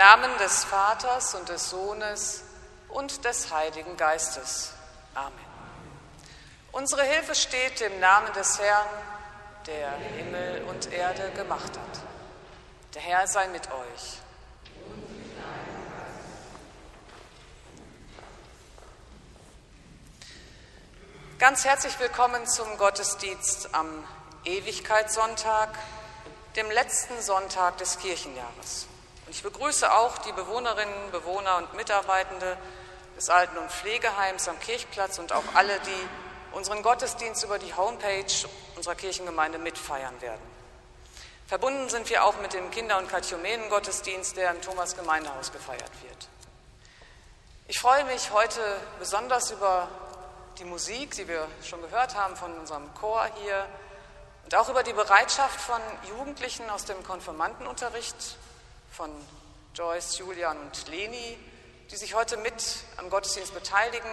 Namen des Vaters und des Sohnes und des Heiligen Geistes. Amen. Unsere Hilfe steht im Namen des Herrn, der Himmel und Erde gemacht hat. Der Herr sei mit euch. Ganz herzlich willkommen zum Gottesdienst am Ewigkeitssonntag, dem letzten Sonntag des Kirchenjahres. Und ich begrüße auch die Bewohnerinnen, Bewohner und Mitarbeitende des Alten- und Pflegeheims am Kirchplatz und auch alle, die unseren Gottesdienst über die Homepage unserer Kirchengemeinde mitfeiern werden. Verbunden sind wir auch mit dem Kinder- und Katechumenen-Gottesdienst, der im Thomas-Gemeindehaus gefeiert wird. Ich freue mich heute besonders über die Musik, die wir schon gehört haben von unserem Chor hier, und auch über die Bereitschaft von Jugendlichen aus dem Konfirmandenunterricht, von Joyce, Julian und Leni, die sich heute mit am Gottesdienst beteiligen.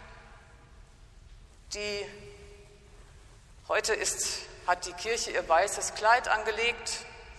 Heute hat die Kirche ihr weißes Kleid angelegt.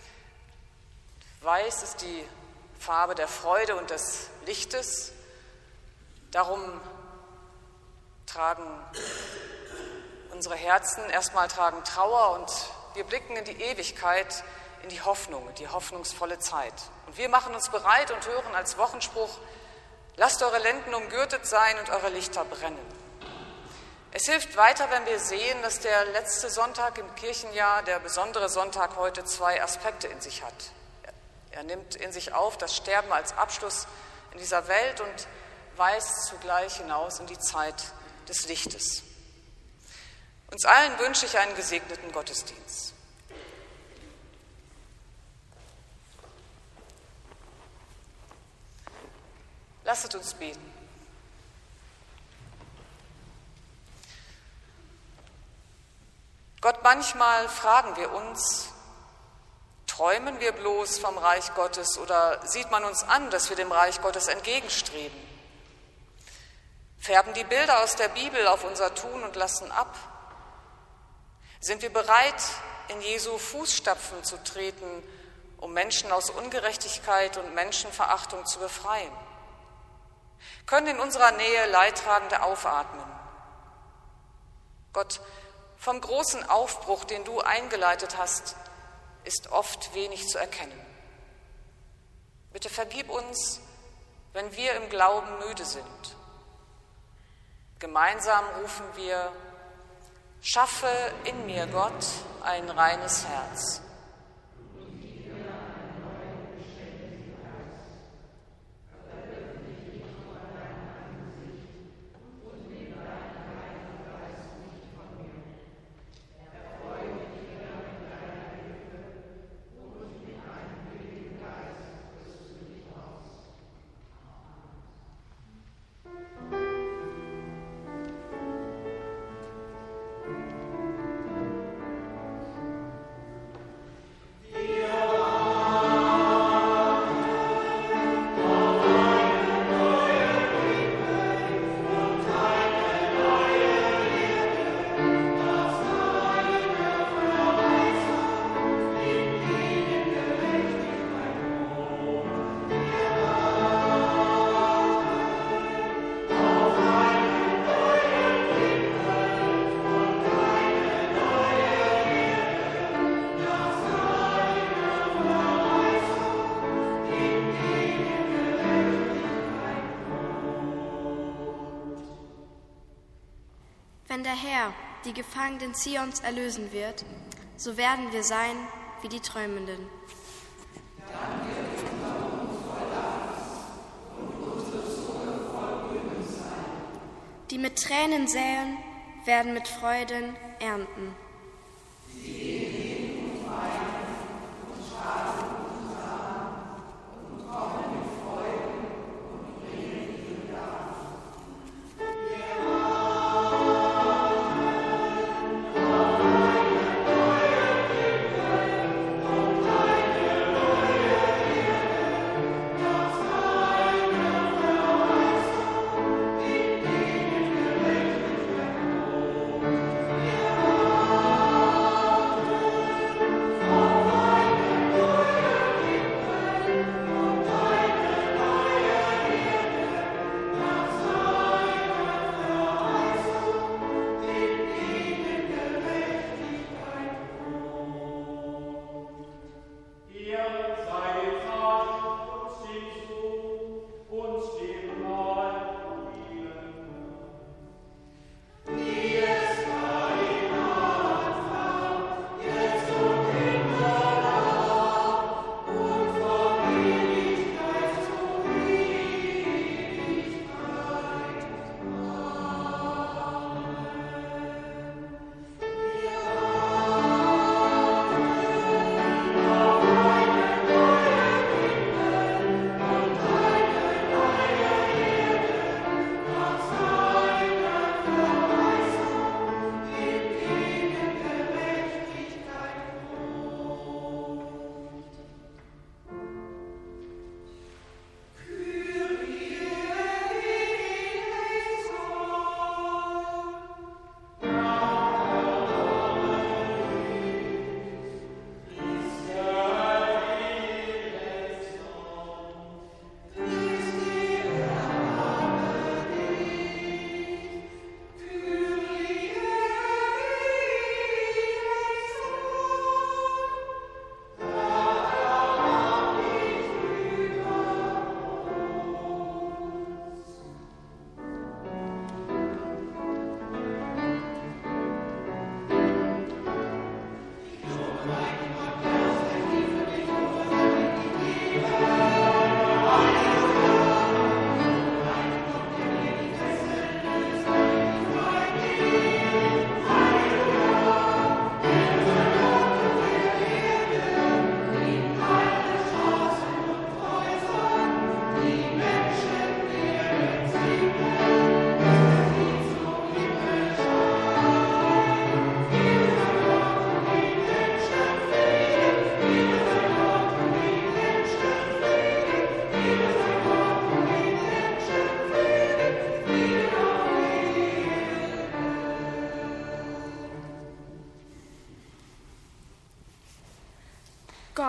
Weiß ist die Farbe der Freude und des Lichtes. Darum tragen unsere Herzen erstmal Trauer und wir blicken in die Ewigkeit, in die Hoffnung, die hoffnungsvolle Zeit. Und wir machen uns bereit und hören als Wochenspruch: Lasst eure Lenden umgürtet sein und eure Lichter brennen. Es hilft weiter, wenn wir sehen, dass der letzte Sonntag im Kirchenjahr, der besondere Sonntag heute, zwei Aspekte in sich hat. Er nimmt in sich auf das Sterben als Abschluss in dieser Welt und weist zugleich hinaus in die Zeit des Lichtes. Uns allen wünsche ich einen gesegneten Gottesdienst. Lasset uns beten. Gott, manchmal fragen wir uns, träumen wir bloß vom Reich Gottes oder sieht man uns an, dass wir dem Reich Gottes entgegenstreben? Färben die Bilder aus der Bibel auf unser Tun und Lassen ab? Sind wir bereit, in Jesu Fußstapfen zu treten, um Menschen aus Ungerechtigkeit und Menschenverachtung zu befreien? Können in unserer Nähe Leidtragende aufatmen? Gott, vom großen Aufbruch, den du eingeleitet hast, ist oft wenig zu erkennen. Bitte vergib uns, wenn wir im Glauben müde sind. Gemeinsam rufen wir: Schaffe in mir, Gott, ein reines Herz. Wenn der Herr die Gefangenen Zions erlösen wird, so werden wir sein wie die Träumenden. Die mit Tränen säen, werden mit Freuden ernten. Ja.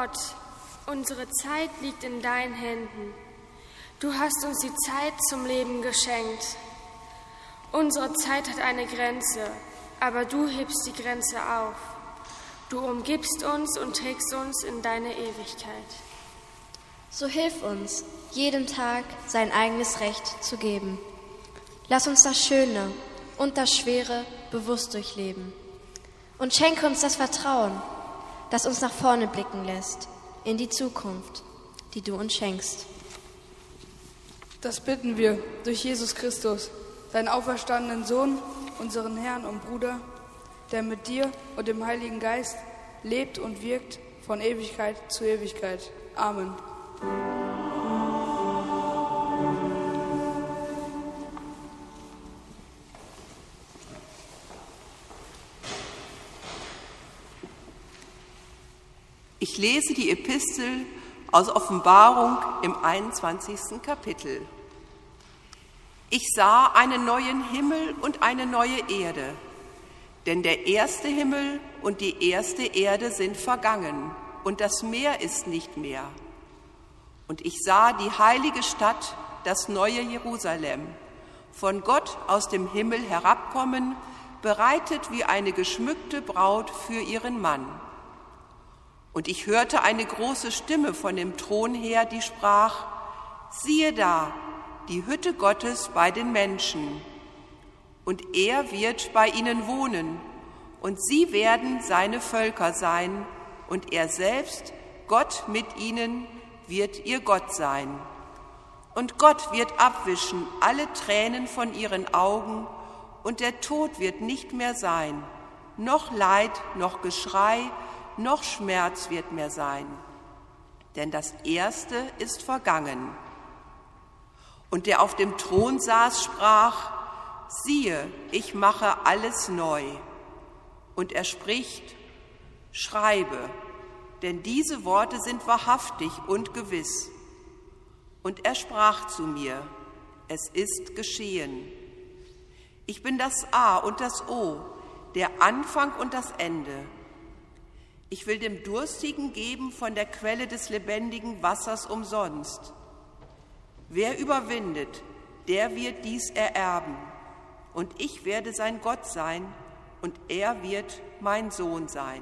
Gott, unsere Zeit liegt in deinen Händen. Du hast uns die Zeit zum Leben geschenkt. Unsere Zeit hat eine Grenze, aber du hebst die Grenze auf. Du umgibst uns und trägst uns in deine Ewigkeit. So hilf uns, jedem Tag sein eigenes Recht zu geben. Lass uns das Schöne und das Schwere bewusst durchleben. Und schenke uns das Vertrauen, das uns nach vorne blicken lässt, in die Zukunft, die du uns schenkst. Das bitten wir durch Jesus Christus, deinen auferstandenen Sohn, unseren Herrn und Bruder, der mit dir und dem Heiligen Geist lebt und wirkt von Ewigkeit zu Ewigkeit. Amen. Ich lese die Epistel aus Offenbarung im 21. Kapitel. Ich sah einen neuen Himmel und eine neue Erde, denn der erste Himmel und die erste Erde sind vergangen und das Meer ist nicht mehr. Und ich sah die heilige Stadt, das neue Jerusalem, von Gott aus dem Himmel herabkommen, bereitet wie eine geschmückte Braut für ihren Mann. Und ich hörte eine große Stimme von dem Thron her, die sprach: Siehe da, die Hütte Gottes bei den Menschen. Und er wird bei ihnen wohnen, und sie werden seine Völker sein, und er selbst, Gott mit ihnen, wird ihr Gott sein. Und Gott wird abwischen alle Tränen von ihren Augen, und der Tod wird nicht mehr sein, noch Leid, noch Geschrei, noch Schmerz wird mehr sein, denn das Erste ist vergangen. Und der auf dem Thron saß, sprach: Siehe, ich mache alles neu. Und er spricht: Schreibe, denn diese Worte sind wahrhaftig und gewiss. Und er sprach zu mir: Es ist geschehen. Ich bin das A und das O, der Anfang und das Ende. Ich will dem Durstigen geben von der Quelle des lebendigen Wassers umsonst. Wer überwindet, der wird dies ererben. Und ich werde sein Gott sein, und er wird mein Sohn sein.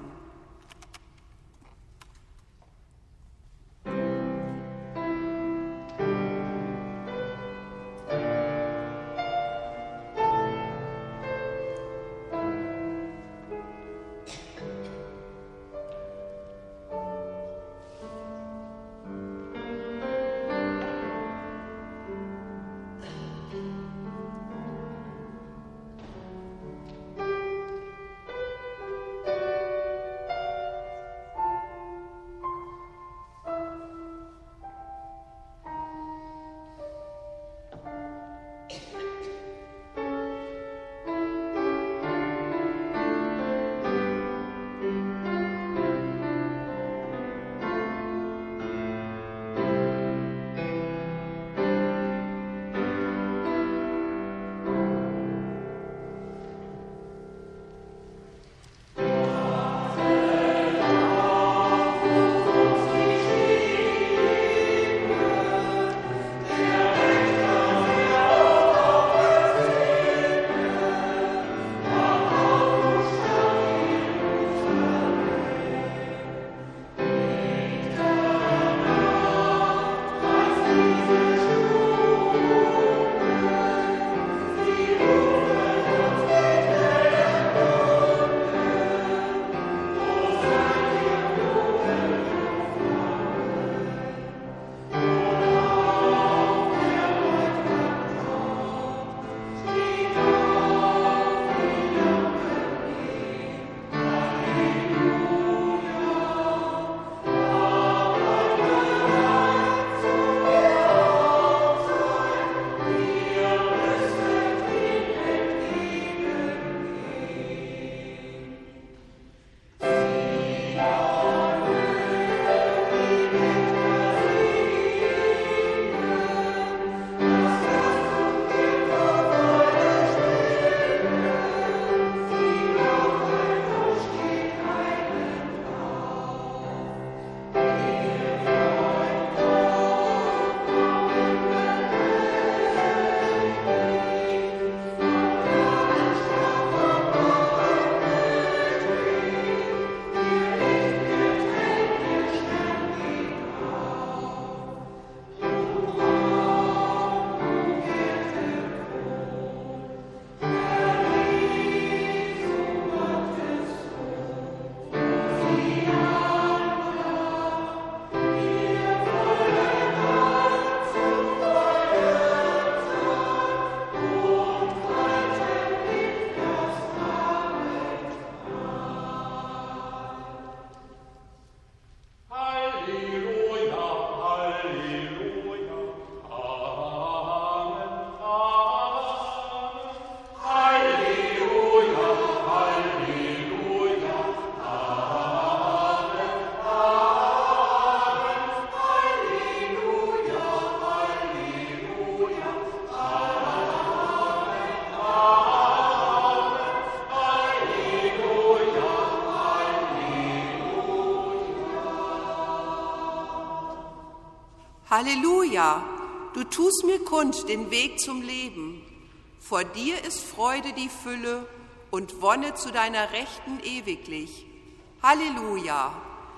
Halleluja, du tust mir kund den Weg zum Leben. Vor dir ist Freude die Fülle und Wonne zu deiner Rechten ewiglich. Halleluja.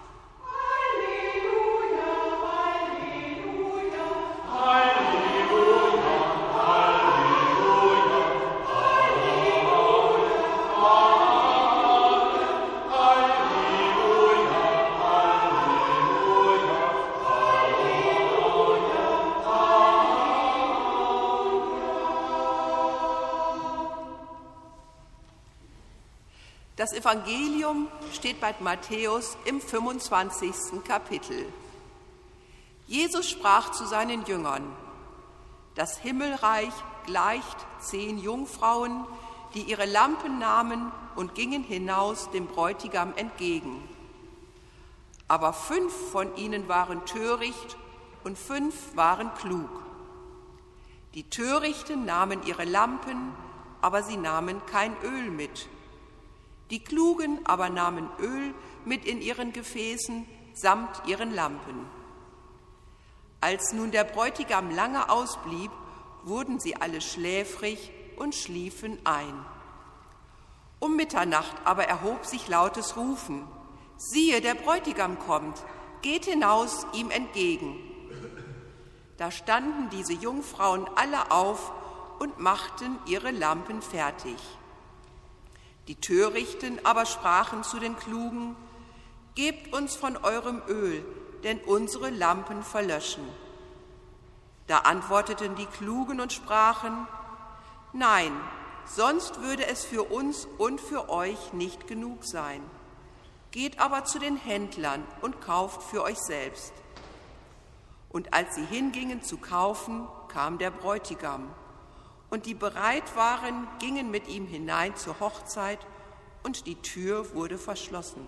Das Evangelium steht bei Matthäus im 25. Kapitel. Jesus sprach zu seinen Jüngern: Das Himmelreich gleicht 10 Jungfrauen, die ihre Lampen nahmen und gingen hinaus dem Bräutigam entgegen. Aber 5 von ihnen waren töricht und 5 waren klug. Die Törichten nahmen ihre Lampen, aber sie nahmen kein Öl mit. Die Klugen aber nahmen Öl mit in ihren Gefäßen samt ihren Lampen. Als nun der Bräutigam lange ausblieb, wurden sie alle schläfrig und schliefen ein. Um Mitternacht aber erhob sich lautes Rufen: Siehe, der Bräutigam kommt, geht hinaus ihm entgegen. Da standen diese Jungfrauen alle auf und machten ihre Lampen fertig. Die Törichten aber sprachen zu den Klugen: Gebt uns von eurem Öl, denn unsere Lampen verlöschen. Da antworteten die Klugen und sprachen: Nein, sonst würde es für uns und für euch nicht genug sein. Geht aber zu den Händlern und kauft für euch selbst. Und als sie hingingen zu kaufen, kam der Bräutigam. Und die bereit waren, gingen mit ihm hinein zur Hochzeit, und die Tür wurde verschlossen.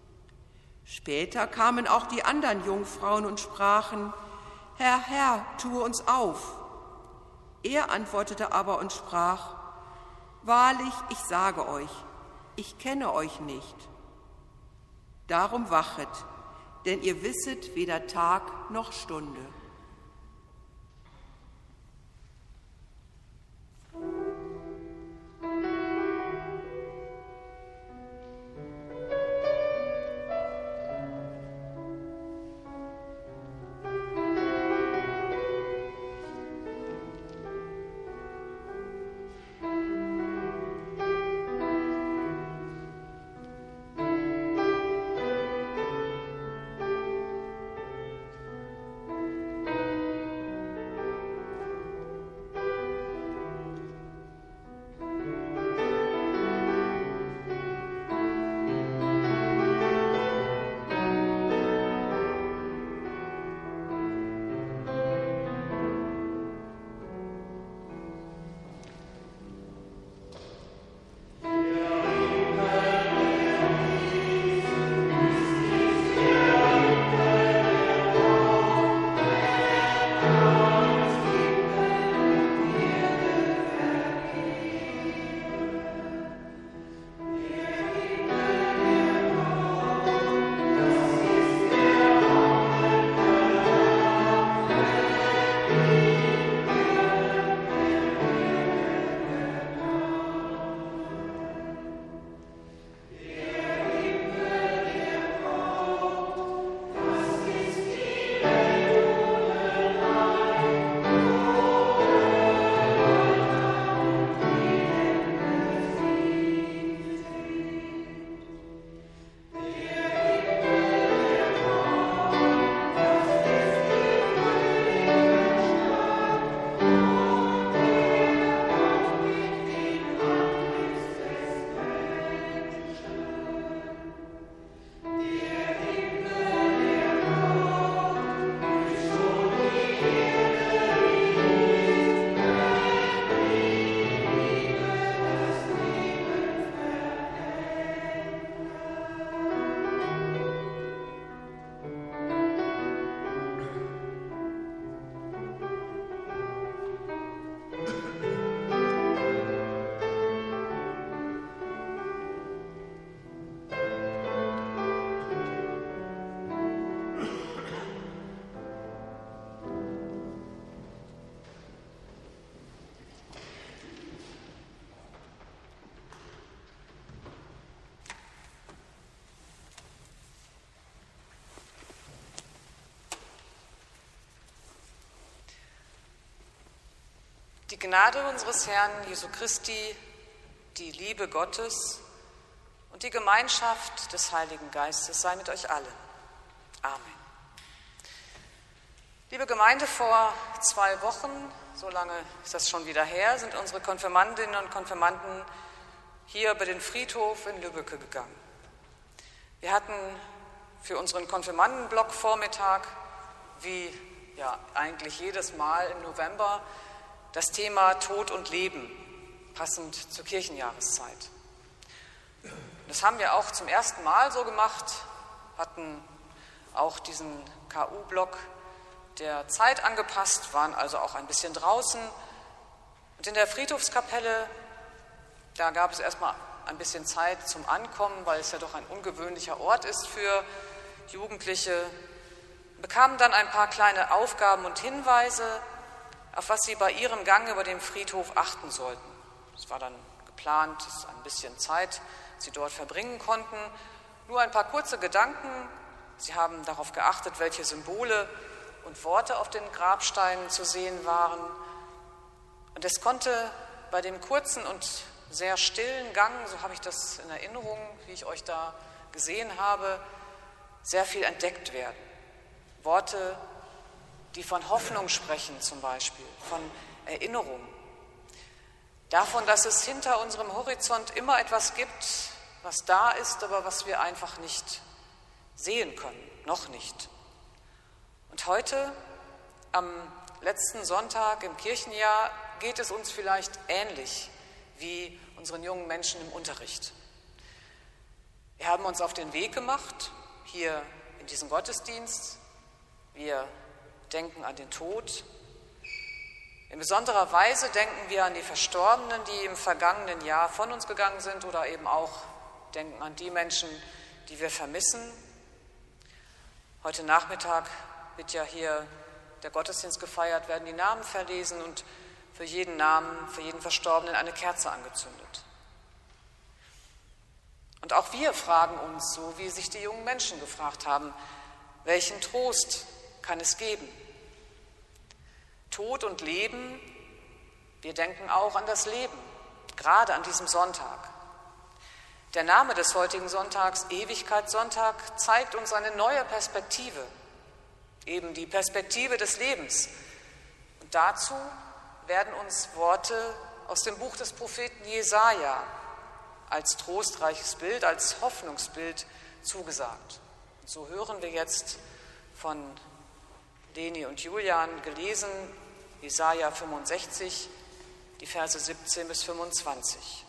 Später kamen auch die anderen Jungfrauen und sprachen: Herr, Herr, tue uns auf. Er antwortete aber und sprach: Wahrlich, ich sage euch, ich kenne euch nicht. Darum wachet, denn ihr wisset weder Tag noch Stunde. Die Gnade unseres Herrn Jesu Christi, die Liebe Gottes und die Gemeinschaft des Heiligen Geistes sei mit euch allen. Amen. Liebe Gemeinde, vor 2 Wochen, so lange ist das schon wieder her, sind unsere Konfirmandinnen und Konfirmanden hier über den Friedhof in Lübbecke gegangen. Wir hatten für unseren Konfirmandenblock-Vormittag, wie ja eigentlich jedes Mal im November, das Thema Tod und Leben, passend zur Kirchenjahreszeit. Das haben wir auch zum ersten Mal so gemacht, hatten auch diesen KU-Block der Zeit angepasst, waren also auch ein bisschen draußen. Und in der Friedhofskapelle, da gab es erstmal ein bisschen Zeit zum Ankommen, weil es ja doch ein ungewöhnlicher Ort ist für Jugendliche, bekamen dann ein paar kleine Aufgaben und Hinweise, auf was sie bei ihrem Gang über den Friedhof achten sollten. Es war dann geplant, dass ein bisschen Zeit sie dort verbringen konnten. Nur ein paar kurze Gedanken. Sie haben darauf geachtet, welche Symbole und Worte auf den Grabsteinen zu sehen waren. Und es konnte bei dem kurzen und sehr stillen Gang, so habe ich das in Erinnerung, wie ich euch da gesehen habe, sehr viel entdeckt werden. Worte, die von Hoffnung sprechen zum Beispiel, von Erinnerung. Davon, dass es hinter unserem Horizont immer etwas gibt, was da ist, aber was wir einfach nicht sehen können, noch nicht. Und heute, am letzten Sonntag im Kirchenjahr, geht es uns vielleicht ähnlich wie unseren jungen Menschen im Unterricht. Wir haben uns auf den Weg gemacht, hier in diesen Gottesdienst. Wir denken an den Tod. In besonderer Weise denken wir an die Verstorbenen, die im vergangenen Jahr von uns gegangen sind, oder eben auch denken an die Menschen, die wir vermissen. Heute Nachmittag wird ja hier der Gottesdienst gefeiert, werden die Namen verlesen und für jeden Namen, für jeden Verstorbenen eine Kerze angezündet. Und auch wir fragen uns, so wie sich die jungen Menschen gefragt haben, welchen Trost kann es geben? Tod und Leben, wir denken auch an das Leben, gerade an diesem Sonntag. Der Name des heutigen Sonntags, Ewigkeitssonntag, zeigt uns eine neue Perspektive, eben die Perspektive des Lebens. Und dazu werden uns Worte aus dem Buch des Propheten Jesaja als trostreiches Bild, als Hoffnungsbild zugesagt. Und so hören wir jetzt von Leni und Julian gelesen, Jesaja 65, die Verse 17 bis 25.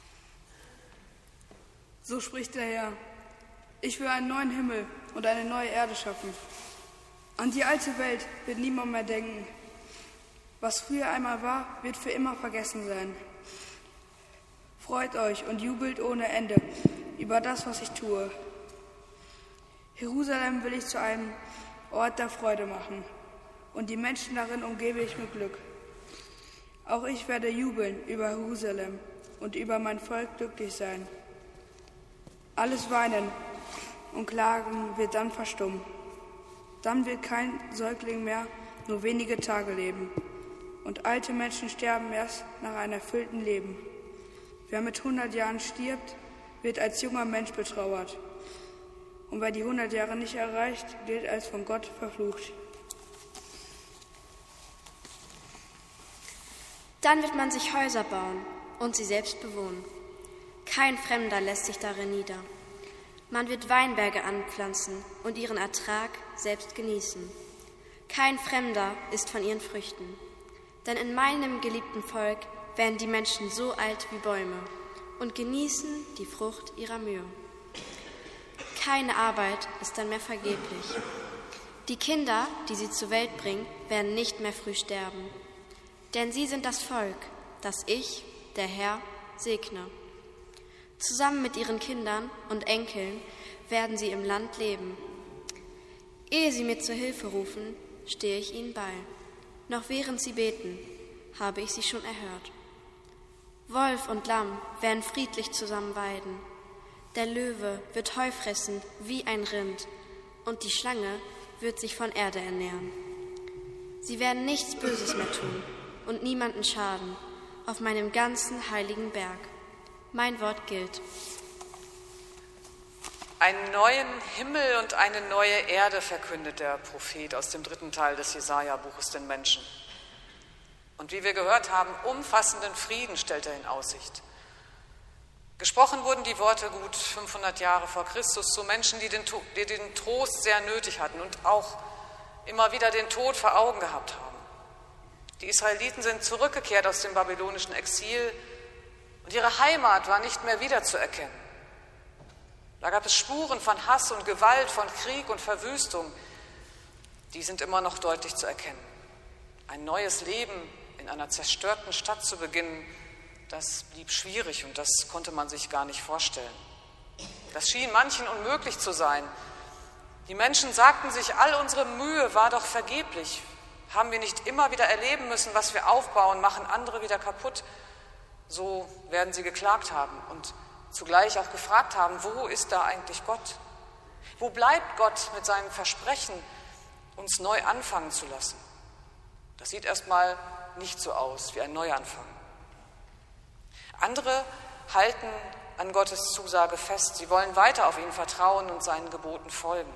So spricht der Herr: Ich will einen neuen Himmel und eine neue Erde schaffen. An die alte Welt wird niemand mehr denken. Was früher einmal war, wird für immer vergessen sein. Freut euch und jubelt ohne Ende über das, was ich tue. Jerusalem will ich zu einem Ort der Freude machen, und die Menschen darin umgebe ich mit Glück. Auch ich werde jubeln über Jerusalem und über mein Volk glücklich sein. Alles Weinen und Klagen wird dann verstummen. Dann wird kein Säugling mehr nur wenige Tage leben, und alte Menschen sterben erst nach einem erfüllten Leben. Wer mit 100 Jahren stirbt, wird als junger Mensch betrauert. Und wer die 100 Jahre nicht erreicht, gilt als von Gott verflucht. Dann wird man sich Häuser bauen und sie selbst bewohnen. Kein Fremder lässt sich darin nieder. Man wird Weinberge anpflanzen und ihren Ertrag selbst genießen. Kein Fremder isst von ihren Früchten. Denn in meinem geliebten Volk werden die Menschen so alt wie Bäume und genießen die Frucht ihrer Mühe. Keine Arbeit ist dann mehr vergeblich. Die Kinder, die sie zur Welt bringen, werden nicht mehr früh sterben. Denn sie sind das Volk, das ich, der Herr, segne. Zusammen mit ihren Kindern und Enkeln werden sie im Land leben. Ehe sie mir zur Hilfe rufen, stehe ich ihnen bei. Noch während sie beten, habe ich sie schon erhört. Wolf und Lamm werden friedlich zusammen weiden. Der Löwe wird Heu fressen wie ein Rind, und die Schlange wird sich von Erde ernähren. Sie werden nichts Böses mehr tun, und niemanden schaden, auf meinem ganzen heiligen Berg. Mein Wort gilt. Einen neuen Himmel und eine neue Erde verkündet der Prophet aus dem 3. Teil des Jesaja-Buches den Menschen. Und wie wir gehört haben, umfassenden Frieden stellt er in Aussicht. Gesprochen wurden die Worte gut 500 Jahre vor Christus zu Menschen, die den Trost sehr nötig hatten und auch immer wieder den Tod vor Augen gehabt haben. Die Israeliten sind zurückgekehrt aus dem babylonischen Exil und ihre Heimat war nicht mehr wiederzuerkennen. Da gab es Spuren von Hass und Gewalt, von Krieg und Verwüstung. Die sind immer noch deutlich zu erkennen. Ein neues Leben in einer zerstörten Stadt zu beginnen, das blieb schwierig und das konnte man sich gar nicht vorstellen. Das schien manchen unmöglich zu sein. Die Menschen sagten sich, all unsere Mühe war doch vergeblich. Haben wir nicht immer wieder erleben müssen, was wir aufbauen, machen andere wieder kaputt? So werden sie geklagt haben und zugleich auch gefragt haben, wo ist da eigentlich Gott? Wo bleibt Gott mit seinem Versprechen, uns neu anfangen zu lassen? Das sieht erstmal nicht so aus wie ein Neuanfang. Andere halten an Gottes Zusage fest. Sie wollen weiter auf ihn vertrauen und seinen Geboten folgen.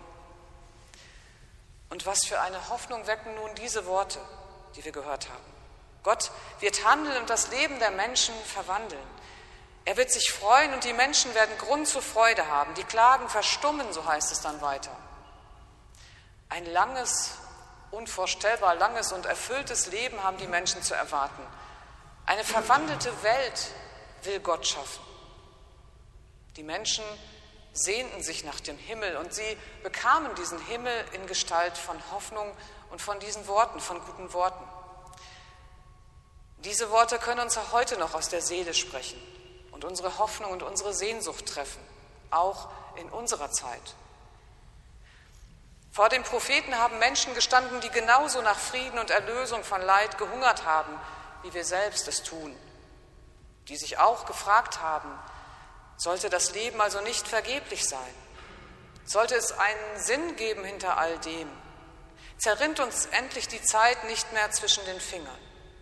Und was für eine Hoffnung wecken nun diese Worte, die wir gehört haben. Gott wird handeln und das Leben der Menschen verwandeln. Er wird sich freuen und die Menschen werden Grund zur Freude haben. Die Klagen verstummen, so heißt es dann weiter. Ein langes, unvorstellbar langes und erfülltes Leben haben die Menschen zu erwarten. Eine verwandelte Welt will Gott schaffen. Die Menschen sehnten sich nach dem Himmel und sie bekamen diesen Himmel in Gestalt von Hoffnung und von diesen Worten, von guten Worten. Diese Worte können uns auch heute noch aus der Seele sprechen und unsere Hoffnung und unsere Sehnsucht treffen, auch in unserer Zeit. Vor dem Propheten haben Menschen gestanden, die genauso nach Frieden und Erlösung von Leid gehungert haben, wie wir selbst es tun, die sich auch gefragt haben, sollte das Leben also nicht vergeblich sein? Sollte es einen Sinn geben hinter all dem? Zerrinnt uns endlich die Zeit nicht mehr zwischen den Fingern?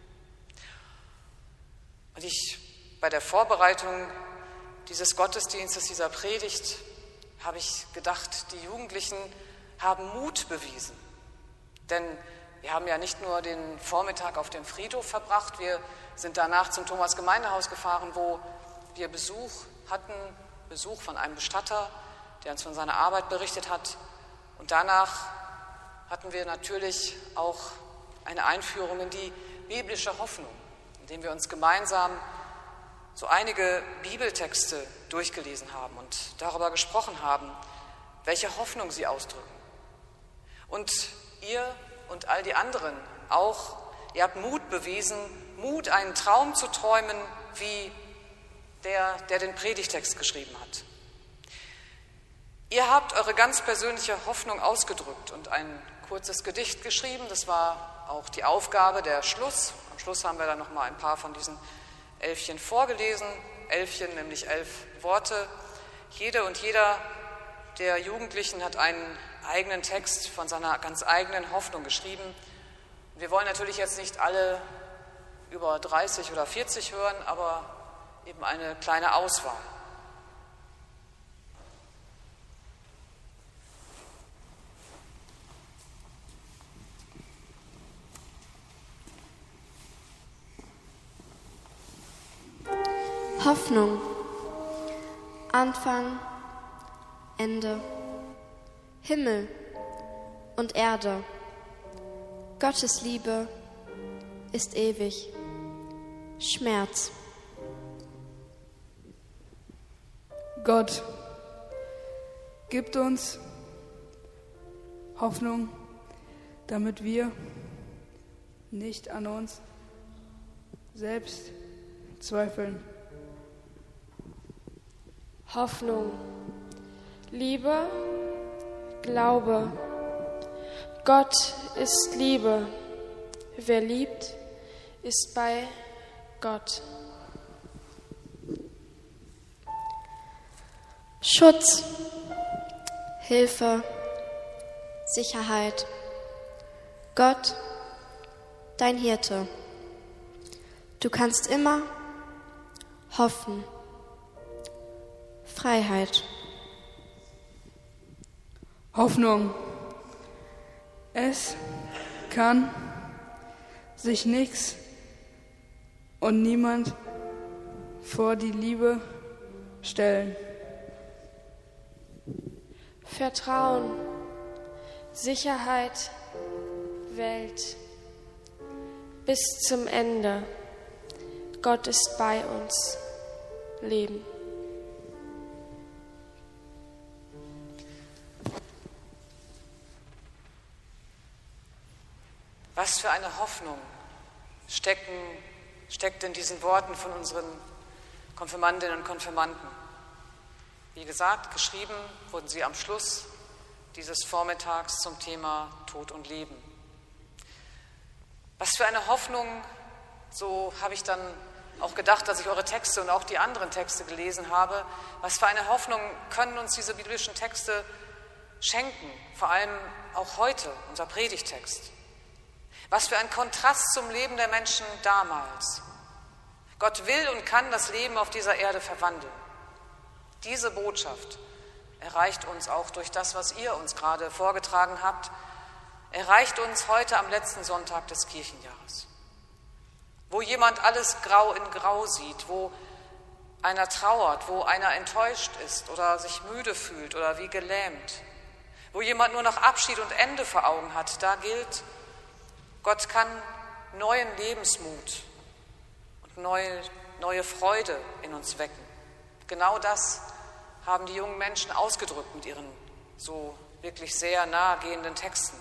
Und bei der Vorbereitung dieses Gottesdienstes, dieser Predigt, habe ich gedacht, die Jugendlichen haben Mut bewiesen. Denn wir haben ja nicht nur den Vormittag auf dem Friedhof verbracht, wir sind danach zum Thomas-Gemeindehaus gefahren, wo wir Besuch hatten, Besuch von einem Bestatter, der uns von seiner Arbeit berichtet hat. Und danach hatten wir natürlich auch eine Einführung in die biblische Hoffnung, indem wir uns gemeinsam so einige Bibeltexte durchgelesen haben und darüber gesprochen haben, welche Hoffnung sie ausdrücken. Und ihr und all die anderen auch, ihr habt Mut bewiesen, Mut, einen Traum zu träumen, wie der den Predigtext geschrieben hat. Ihr habt eure ganz persönliche Hoffnung ausgedrückt und ein kurzes Gedicht geschrieben. Das war auch die Aufgabe, der Schluss. Am Schluss haben wir dann noch mal ein paar von diesen Elfchen vorgelesen. Elfchen, nämlich 11 Worte. Jede und jeder der Jugendlichen hat einen eigenen Text von seiner ganz eigenen Hoffnung geschrieben. Wir wollen natürlich jetzt nicht alle über 30 oder 40 hören, aber eben eine kleine Auswahl. Hoffnung. Anfang, Ende. Himmel und Erde. Gottes Liebe ist ewig. Schmerz. Gott gibt uns Hoffnung, damit wir nicht an uns selbst zweifeln. Hoffnung, Liebe, Glaube. Gott ist Liebe. Wer liebt, ist bei Gott. Schutz, Hilfe, Sicherheit. Gott, dein Hirte. Du kannst immer hoffen. Freiheit. Hoffnung. Es kann sich nichts und niemand vor die Liebe stellen. Vertrauen, Sicherheit, Welt. Bis zum Ende. Gott ist bei uns. Leben. Was für eine Hoffnung steckt in diesen Worten von unseren Konfirmandinnen und Konfirmanden. Wie gesagt, geschrieben wurden sie am Schluss dieses Vormittags zum Thema Tod und Leben. Was für eine Hoffnung, so habe ich dann auch gedacht, als ich eure Texte und auch die anderen Texte gelesen habe, was für eine Hoffnung können uns diese biblischen Texte schenken, vor allem auch heute, unser Predigtext. Was für ein Kontrast zum Leben der Menschen damals. Gott will und kann das Leben auf dieser Erde verwandeln. Diese Botschaft erreicht uns auch durch das, was ihr uns gerade vorgetragen habt, erreicht uns heute am letzten Sonntag des Kirchenjahres. Wo jemand alles grau in grau sieht, wo einer trauert, wo einer enttäuscht ist oder sich müde fühlt oder wie gelähmt, wo jemand nur noch Abschied und Ende vor Augen hat, da gilt, Gott kann neuen Lebensmut und neue Freude in uns wecken. Genau das haben die jungen Menschen ausgedrückt mit ihren so wirklich sehr nahegehenden Texten.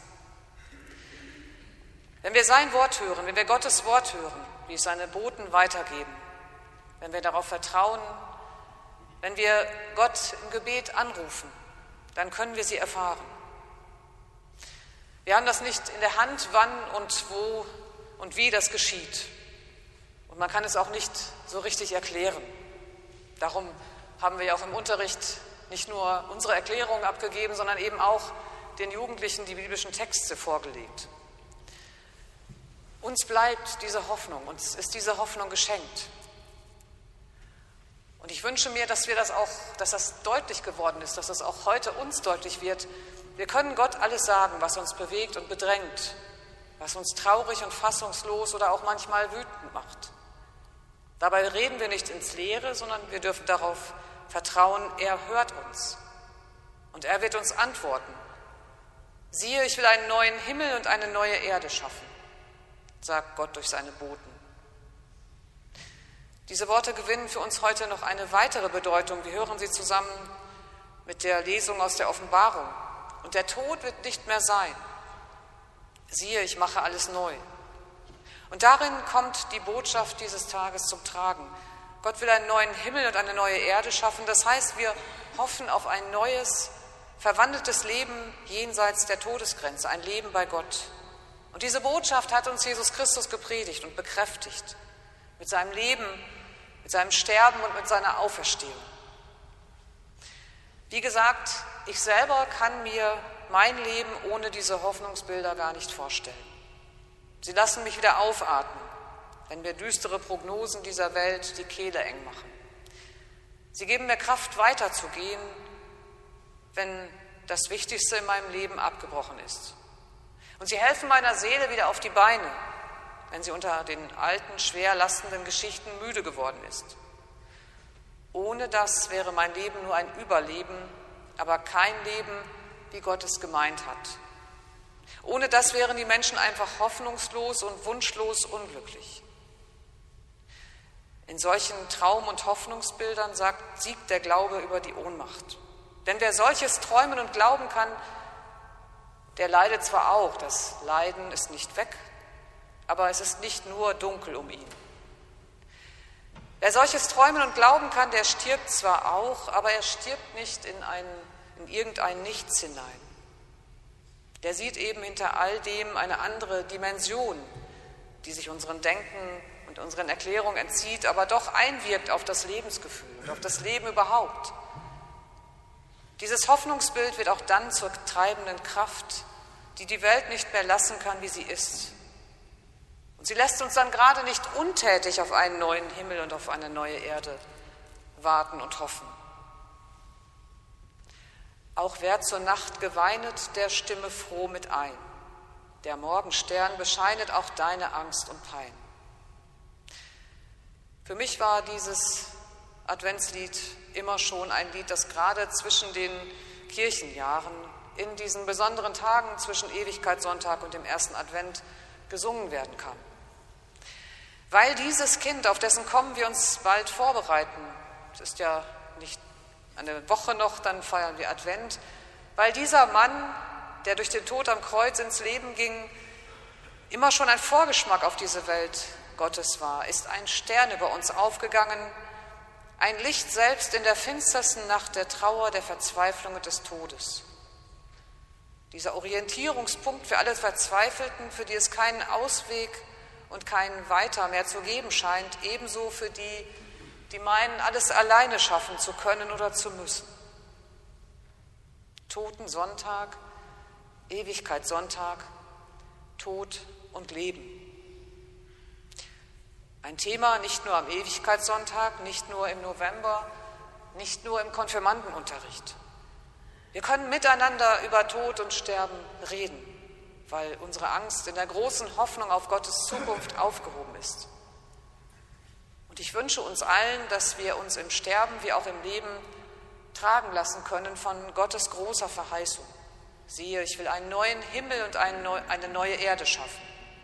Wenn wir sein Wort hören, wenn wir Gottes Wort hören, wie es seine Boten weitergeben, wenn wir darauf vertrauen, wenn wir Gott im Gebet anrufen, dann können wir sie erfahren. Wir haben das nicht in der Hand, wann und wo und wie das geschieht. Und man kann es auch nicht so richtig erklären. Darum haben wir ja auch im Unterricht nicht nur unsere Erklärungen abgegeben, sondern eben auch den Jugendlichen die biblischen Texte vorgelegt. Uns bleibt diese Hoffnung, uns ist diese Hoffnung geschenkt. Und ich wünsche mir, dass das deutlich geworden ist, dass das auch heute uns deutlich wird. Wir können Gott alles sagen, was uns bewegt und bedrängt, was uns traurig und fassungslos oder auch manchmal wütend macht. Dabei reden wir nicht ins Leere, sondern wir dürfen darauf vertrauen, er hört uns und er wird uns antworten. Siehe, ich will einen neuen Himmel und eine neue Erde schaffen, sagt Gott durch seine Boten. Diese Worte gewinnen für uns heute noch eine weitere Bedeutung. Wir hören sie zusammen mit der Lesung aus der Offenbarung. Und der Tod wird nicht mehr sein. Siehe, ich mache alles neu. Und darin kommt die Botschaft dieses Tages zum Tragen. Gott will einen neuen Himmel und eine neue Erde schaffen. Das heißt, wir hoffen auf ein neues, verwandeltes Leben jenseits der Todesgrenze, ein Leben bei Gott. Und diese Botschaft hat uns Jesus Christus gepredigt und bekräftigt mit seinem Leben, mit seinem Sterben und mit seiner Auferstehung. Wie gesagt, ich selber kann mir mein Leben ohne diese Hoffnungsbilder gar nicht vorstellen. Sie lassen mich wieder aufatmen, wenn mir düstere Prognosen dieser Welt die Kehle eng machen. Sie geben mir Kraft, weiterzugehen, wenn das Wichtigste in meinem Leben abgebrochen ist. Und sie helfen meiner Seele wieder auf die Beine, wenn sie unter den alten, schwer lastenden Geschichten müde geworden ist. Ohne das wäre mein Leben nur ein Überleben, aber kein Leben, wie Gott es gemeint hat. Ohne das wären die Menschen einfach hoffnungslos und wunschlos unglücklich. In solchen Traum- und Hoffnungsbildern siegt der Glaube über die Ohnmacht. Denn wer solches träumen und glauben kann, der leidet zwar auch, das Leiden ist nicht weg, aber es ist nicht nur dunkel um ihn. Wer solches träumen und glauben kann, der stirbt zwar auch, aber er stirbt nicht in irgendein Nichts hinein. Der sieht eben hinter all dem eine andere Dimension, die sich unserem Denken und unseren Erklärungen entzieht, aber doch einwirkt auf das Lebensgefühl und auf das Leben überhaupt. Dieses Hoffnungsbild wird auch dann zur treibenden Kraft, die die Welt nicht mehr lassen kann, wie sie ist. Und Und sie lässt uns dann gerade nicht untätig auf einen neuen Himmel und auf eine neue Erde warten und hoffen. Auch wer zur Nacht geweinet, der stimme froh mit ein. Der Morgenstern bescheinet auch deine Angst und Pein. Für mich war dieses Adventslied immer schon ein Lied, das gerade zwischen den Kirchenjahren, in diesen besonderen Tagen zwischen Ewigkeitssonntag und dem ersten Advent gesungen werden kann. Weil dieses Kind, auf dessen Kommen wir uns bald vorbereiten, es ist ja nicht eine Woche noch, dann feiern wir Advent, weil dieser Mann, der durch den Tod am Kreuz ins Leben ging, immer schon ein Vorgeschmack auf diese Welt Gottes war, ist ein Stern über uns aufgegangen, ein Licht selbst in der finstersten Nacht der Trauer, der Verzweiflung und des Todes. Dieser Orientierungspunkt für alle Verzweifelten, für die es keinen Ausweg und keinen Weiter mehr zu geben scheint, ebenso für die, die meinen, alles alleine schaffen zu können oder zu müssen. Totensonntag, Ewigkeitssonntag, Tod und Leben. Ein Thema nicht nur am Ewigkeitssonntag, nicht nur im November, nicht nur im Konfirmandenunterricht. Wir können miteinander über Tod und Sterben reden, weil unsere Angst in der großen Hoffnung auf Gottes Zukunft aufgehoben ist. Und ich wünsche uns allen, dass wir uns im Sterben wie auch im Leben tragen lassen können von Gottes großer Verheißung. Siehe, ich will einen neuen Himmel und eine neue Erde schaffen.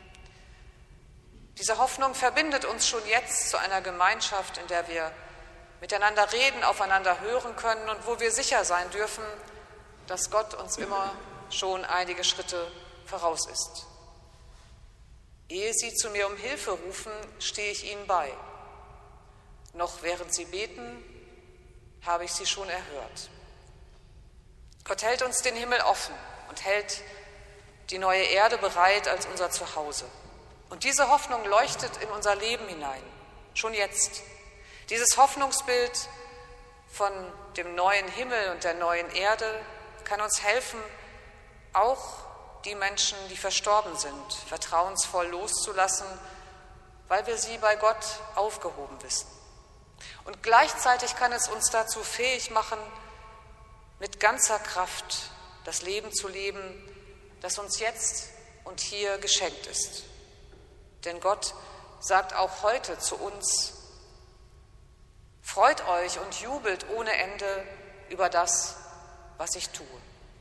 Diese Hoffnung verbindet uns schon jetzt zu einer Gemeinschaft, in der wir miteinander reden, aufeinander hören können und wo wir sicher sein dürfen, dass Gott uns immer schon einige Schritte voraus ist. Ehe Sie zu mir um Hilfe rufen, stehe ich Ihnen bei. Noch während Sie beten, habe ich Sie schon erhört. Gott hält uns den Himmel offen und hält die neue Erde bereit als unser Zuhause. Und diese Hoffnung leuchtet in unser Leben hinein, schon jetzt. Dieses Hoffnungsbild von dem neuen Himmel und der neuen Erde kann uns helfen, auch die Menschen, die verstorben sind, vertrauensvoll loszulassen, weil wir sie bei Gott aufgehoben wissen. Und gleichzeitig kann es uns dazu fähig machen, mit ganzer Kraft das Leben zu leben, das uns jetzt und hier geschenkt ist. Denn Gott sagt auch heute zu uns: Freut euch und jubelt ohne Ende über das, was ich tue.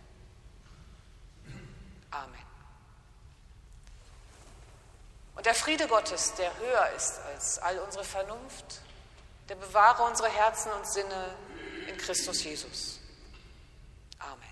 Amen. Und der Friede Gottes, der höher ist als all unsere Vernunft, der bewahre unsere Herzen und Sinne in Christus Jesus. Amen.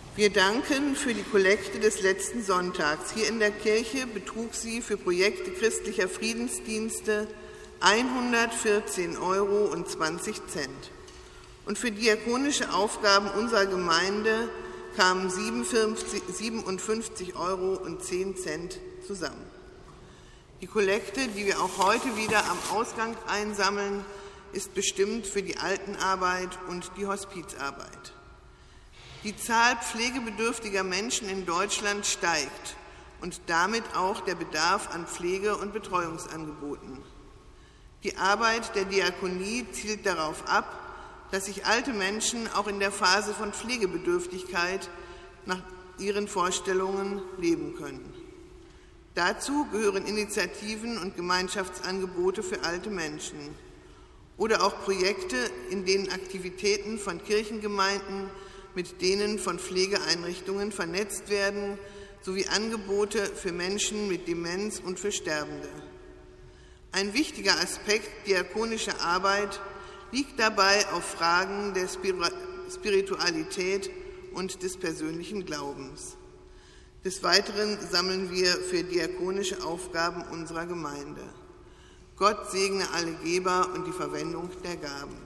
Wir danken für die Kollekte des letzten Sonntags. Hier in der Kirche betrug sie für Projekte christlicher Friedensdienste 114,20 € und für diakonische Aufgaben unserer Gemeinde kamen 57,10 € zusammen. Die Kollekte, die wir auch heute wieder am Ausgang einsammeln, ist bestimmt für die Altenarbeit und die Hospizarbeit. Die Zahl pflegebedürftiger Menschen in Deutschland steigt und damit auch der Bedarf an Pflege- und Betreuungsangeboten. Die Arbeit der Diakonie zielt darauf ab, dass sich alte Menschen auch in der Phase von Pflegebedürftigkeit nach ihren Vorstellungen leben können. Dazu gehören Initiativen und Gemeinschaftsangebote für alte Menschen oder auch Projekte, in denen Aktivitäten von Kirchengemeinden mit denen von Pflegeeinrichtungen vernetzt werden, sowie Angebote für Menschen mit Demenz und für Sterbende. Ein wichtiger Aspekt diakonischer Arbeit liegt dabei auf Fragen der Spiritualität und des persönlichen Glaubens. Des Weiteren sammeln wir für diakonische Aufgaben unserer Gemeinde. Gott segne alle Geber und die Verwendung der Gaben.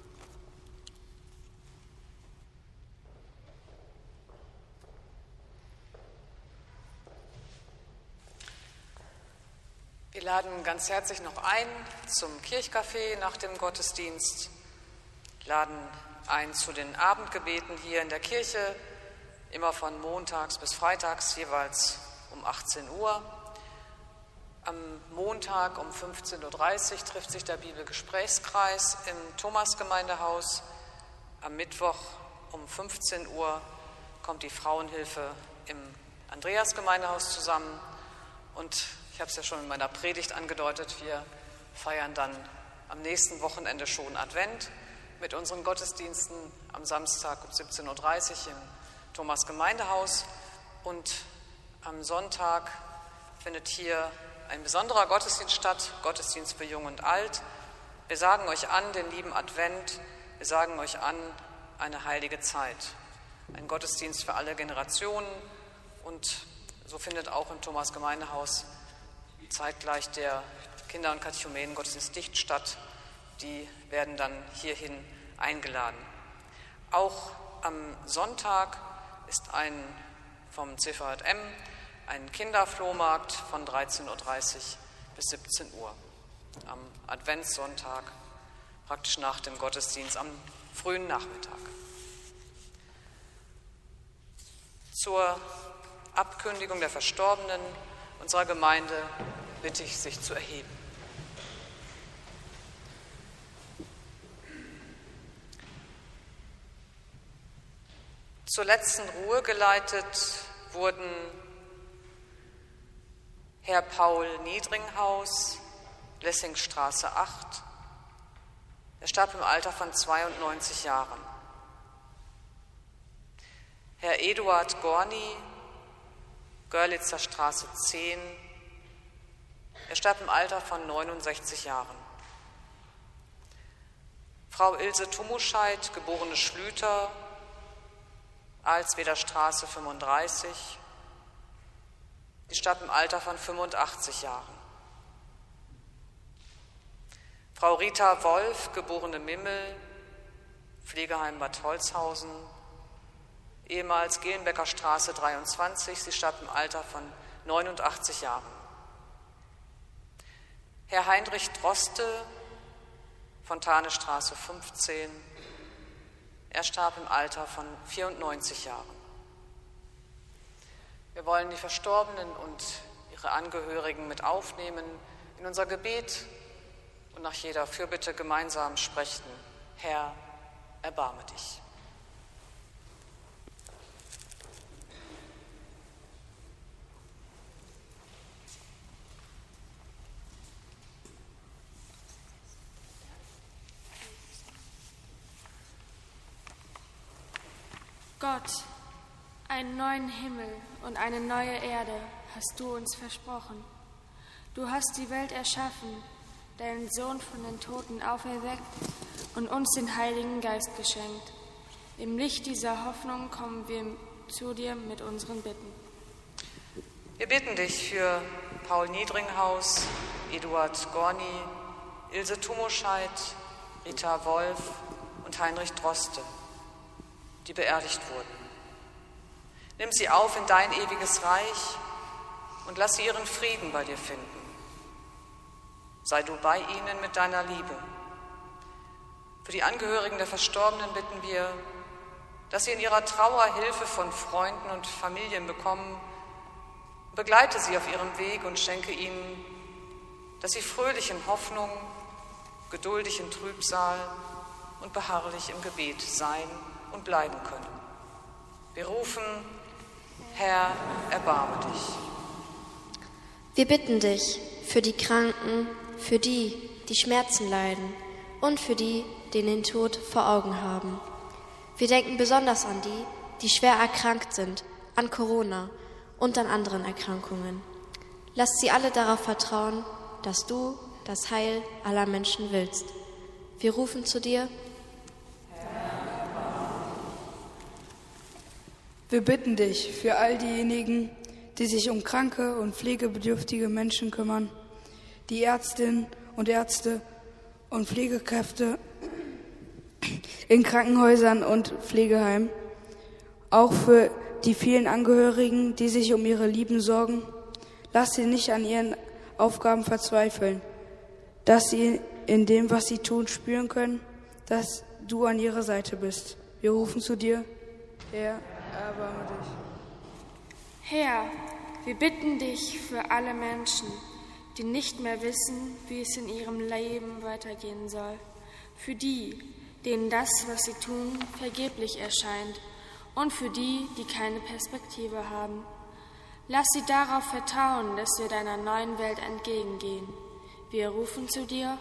Wir laden ganz herzlich noch ein zum Kirchcafé nach dem Gottesdienst, laden ein zu den Abendgebeten hier in der Kirche, immer von montags bis freitags, jeweils um 18 Uhr. Am Montag um 15:30 Uhr trifft sich der Bibelgesprächskreis im Thomasgemeindehaus. Am Mittwoch um 15 Uhr kommt die Frauenhilfe im Andreasgemeindehaus zusammen. Und ich habe es ja schon in meiner Predigt angedeutet, wir feiern dann am nächsten Wochenende schon Advent mit unseren Gottesdiensten am Samstag um 17:30 Uhr im Thomasgemeindehaus. Und am Sonntag findet hier ein besonderer Gottesdienst statt, Gottesdienst für Jung und Alt. Wir sagen euch an den lieben Advent, wir sagen euch an eine heilige Zeit. Ein Gottesdienst für alle Generationen, und so findet auch im Thomasgemeindehaus zeitgleich der Kinder- und Katechumenen-Gottesdienst dicht statt. Die werden dann hierhin eingeladen. Auch am Sonntag ist vom CVJM ein Kinderflohmarkt von 13:30 Uhr bis 17 Uhr. Am Adventssonntag, praktisch nach dem Gottesdienst am frühen Nachmittag. Zur Abkündigung der Verstorbenen unserer Gemeinde bitte ich, sich zu erheben. Zur letzten Ruhe geleitet wurden Herr Paul Niedringhaus, Lessingstraße 8. Er starb im Alter von 92 Jahren. Herr Eduard Gorni, Görlitzer Straße 10. Er starb im Alter von 69 Jahren. Frau Ilse Tumuscheid, geborene Schlüter, Alsweder Straße 35. Sie starb im Alter von 85 Jahren. Frau Rita Wolf, geborene Mimmel, Pflegeheim Bad Holzhausen, ehemals Gehlenbecker Straße 23. Sie starb im Alter von 89 Jahren. Herr Heinrich Droste, Fontanestraße 15. Er starb im Alter von 94 Jahren. Wir wollen die Verstorbenen und ihre Angehörigen mit aufnehmen in unser Gebet und nach jeder Fürbitte gemeinsam sprechen: Herr, erbarme dich. Gott, einen neuen Himmel und eine neue Erde hast du uns versprochen. Du hast die Welt erschaffen, deinen Sohn von den Toten auferweckt und uns den Heiligen Geist geschenkt. Im Licht dieser Hoffnung kommen wir zu dir mit unseren Bitten. Wir bitten dich für Paul Niedringhaus, Eduard Gorni, Ilse Tumoscheit, Rita Wolf und Heinrich Droste, die beerdigt wurden. Nimm sie auf in dein ewiges Reich und lass sie ihren Frieden bei dir finden. Sei du bei ihnen mit deiner Liebe. Für die Angehörigen der Verstorbenen bitten wir, dass sie in ihrer Trauer Hilfe von Freunden und Familien bekommen. Begleite sie auf ihrem Weg und schenke ihnen, dass sie fröhlich in Hoffnung, geduldig in Trübsal und beharrlich im Gebet sein und bleiben können. Wir rufen: Herr, erbarme dich. Wir bitten dich für die Kranken, für die, die Schmerzen leiden und für die, die den Tod vor Augen haben. Wir denken besonders an die, die schwer erkrankt sind, an Corona und an anderen Erkrankungen. Lass sie alle darauf vertrauen, dass du das Heil aller Menschen willst. Wir rufen zu dir: Wir bitten dich für all diejenigen, die sich um kranke und pflegebedürftige Menschen kümmern, die Ärztinnen und Ärzte und Pflegekräfte in Krankenhäusern und Pflegeheimen, auch für die vielen Angehörigen, die sich um ihre Lieben sorgen. Lass sie nicht an ihren Aufgaben verzweifeln, dass sie in dem, was sie tun, spüren können, dass du an ihrer Seite bist. Wir rufen zu dir: Herr, erbarme dich. Herr, wir bitten dich für alle Menschen, die nicht mehr wissen, wie es in ihrem Leben weitergehen soll. Für die, denen das, was sie tun, vergeblich erscheint. Und für die, die keine Perspektive haben. Lass sie darauf vertrauen, dass wir deiner neuen Welt entgegengehen. Wir rufen zu dir: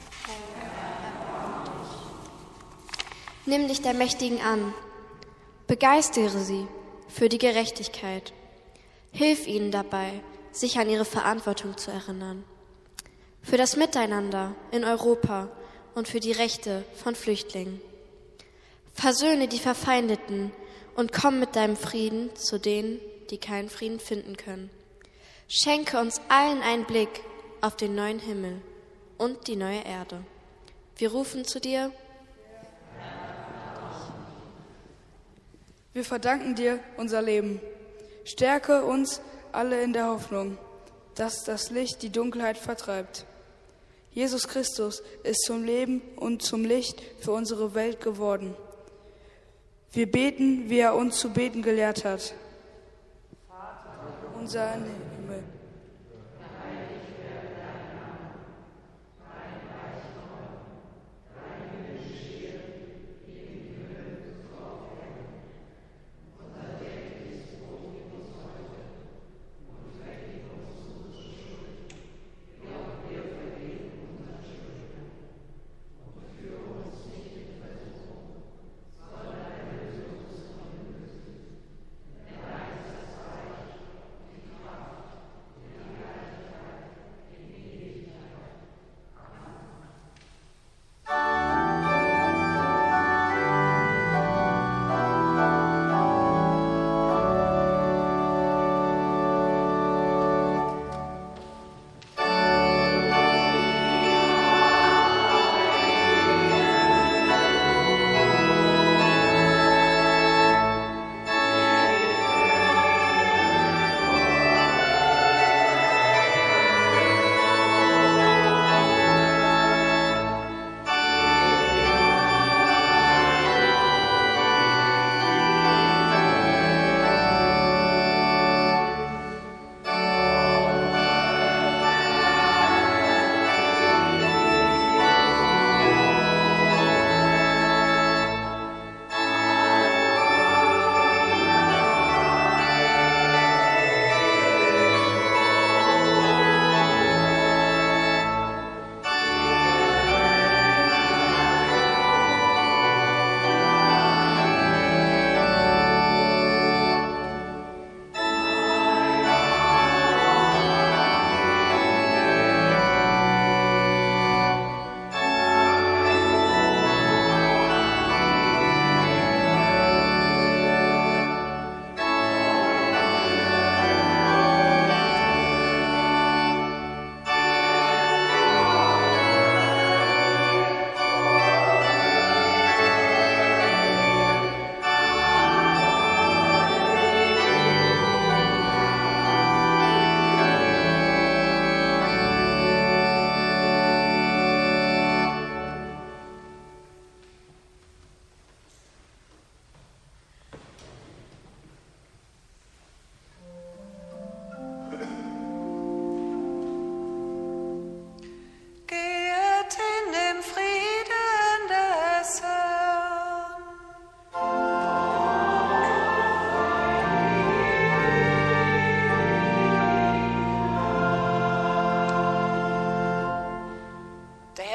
Nimm dich der Mächtigen an. Begeistere sie für die Gerechtigkeit. Hilf ihnen dabei, sich an ihre Verantwortung zu erinnern. Für das Miteinander in Europa und für die Rechte von Flüchtlingen. Versöhne die Verfeindeten und komm mit deinem Frieden zu denen, die keinen Frieden finden können. Schenke uns allen einen Blick auf den neuen Himmel und die neue Erde. Wir rufen zu dir: Wir verdanken dir unser Leben. Stärke uns alle in der Hoffnung, dass das Licht die Dunkelheit vertreibt. Jesus Christus ist zum Leben und zum Licht für unsere Welt geworden. Wir beten, wie er uns zu beten gelehrt hat. Vater unser im Himmel.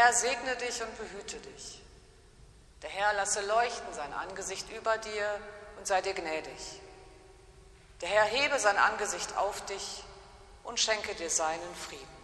Herr segne dich und behüte dich. Der Herr lasse leuchten sein Angesicht über dir und sei dir gnädig. Der Herr hebe sein Angesicht auf dich und schenke dir seinen Frieden.